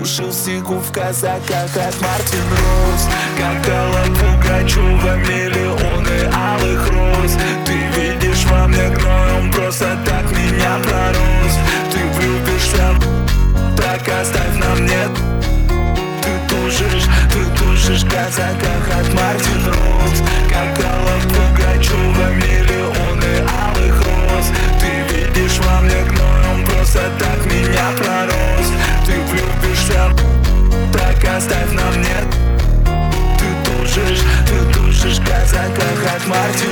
душил сигу в казаках от Мартин Роуз. Как Алла Пугачева, миллионы алых роз. Ты видишь во мне гной, он просто так меня пророс. Ты влюбишься, так оставь нам нет. Ты тужишь в казаках от Мартин Роуз. Как Алла Пугачева, миллионы алых роз. Ты видишь во мне гной, он просто так меня пророс. Ты влюбишься, так оставь нам нет. Ты тужишь в казаках от Мартин